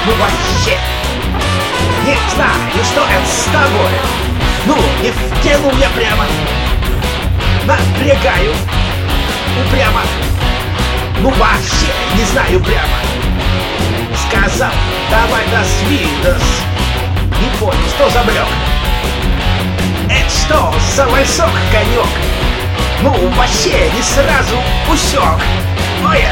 Ну вообще не знаю, что это с тобой. Ну, не втянул я прямо. Напрягаю упрямо. Ну вообще не знаю прямо. Сказал, давай до свидос. Не понял, что за блёк. Это что за вальсок, конек? Ну вообще не сразу усек. Ой,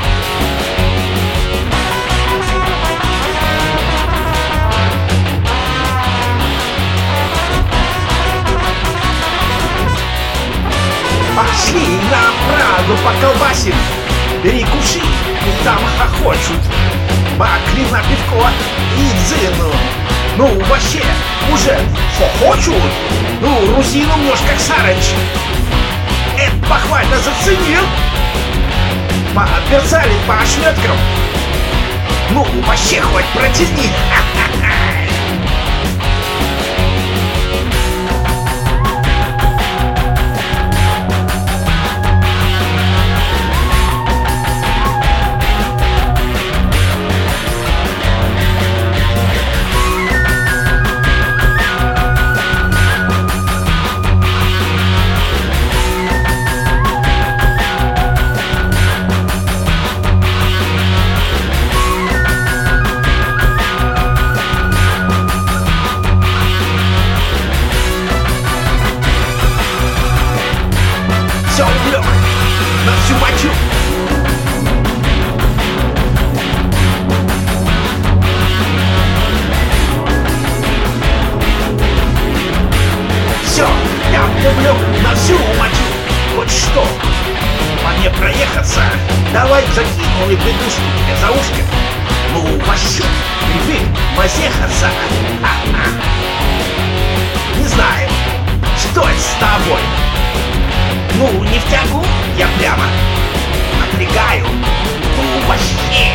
пошли на Прагу поколбасим, перекуши, и там хохочут. Бакли на пивко и дзину. Ну вообще уже хохочут. Ну русину мнешь как саранч. Это похвально заценил. Поперцали по ошметкам. Ну вообще хоть протяни. Все блёк на всю мочу. Все, я увлек на всю мочу. Вот что, по мне проехаться? Давай закинули бедушку тебе за ушко. Ну вообще, привык мазехаться. Не знаю, что это с тобой. Ну, не в тягу, я прямо напрягаю. Ну, вообще.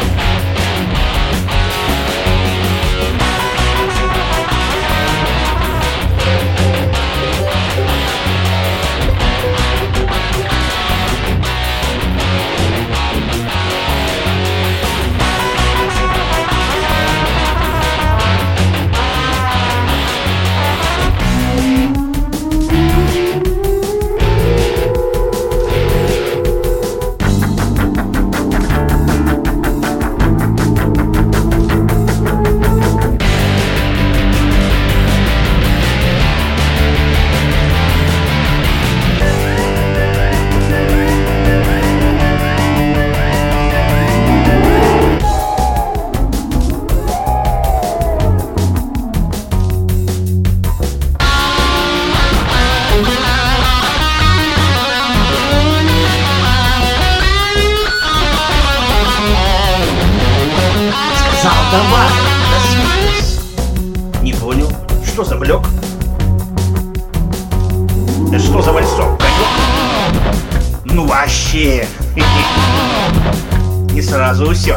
Давай, до свидос. Не понял, что за блёк? Это что за вальсок, конек? Ну вообще. Не сразу усек.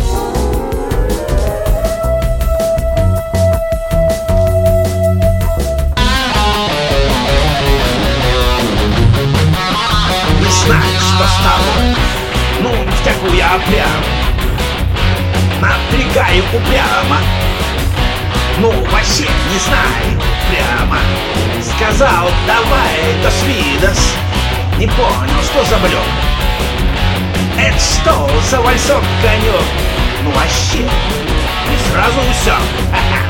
Не знаю, что с тобой. Ну, в тягу я прям напрягаю упрямо. Ну вообще не знаю прямо. Сказал, давай до свидос. Не понял, что за блёк. Это что за вальсок, конек? Ну вообще не сразу усек.